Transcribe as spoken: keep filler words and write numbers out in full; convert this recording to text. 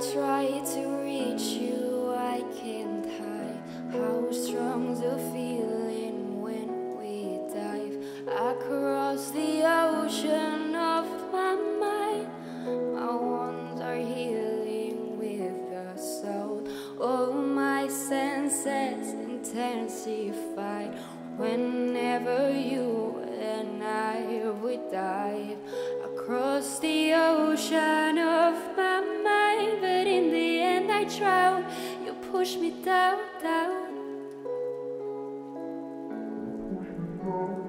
try to reach you, I can't hide how strong's the feeling when we dive across the ocean of my mind. My wounds are healing with the soul. All my senses intensified whenever you and I would dive across the ocean of my mind. But in the end I drown. You push me down, down.